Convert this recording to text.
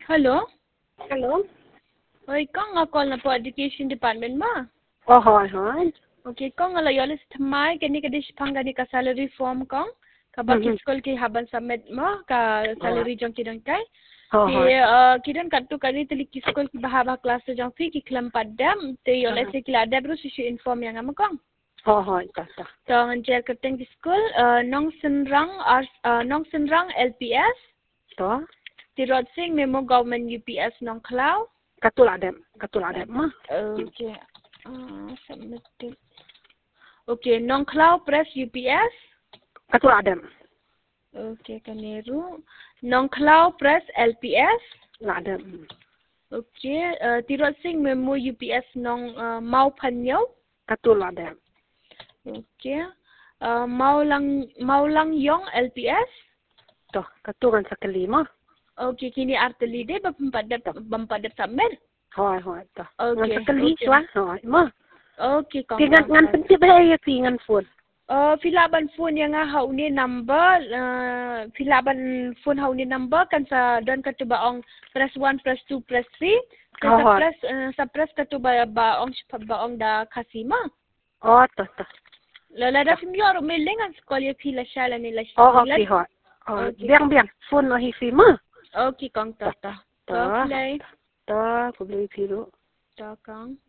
Hello? Hello? Oi, kang nga call na po education department ma. Oh, hi. Okay, kang nga layolis thamai kani kadish pangani ka salary form kang ka baki school ki haban submit mo ka salary jong kidang kai. Ki kidan kattu kani tili ki school ki bahaba class jong fi ki klam padam te yolis ki lada bro si inform yang am kang. Hi, ta. So ngan kerteng ki school nong senrang LPS. To. Tirot sing memo government UPS nong klau. Katul adem ma. Okay. Submitted. Okay, nong cloud press UPS. Katul adem. Okay, kaniru. Nong cloud press LPS. Adem. Okay, tirot sing memo UPS nong mau panyo. Katul adem. Okay. Mau lang yong LPS. To, katuran sa kalima. Okay, kini arteli de bampadap submit. Hi, to. Okay. Ngan sa kaliswa. Hi, ma. Okay, kong. Ngan pensi ba ay pingan phone. Filaban phone yang hauni number, filaban phone hauni number kan sa don katubaong press 1, press 2, press 3. Sa press katubaong da kasima. Oh, to. Lala da fimyo mailing ang sekolah pila shala nila. Oh, okay, hi. Biang. Phone no hifi ma. Okay, kong tata. To play. To, public pilo. To kong.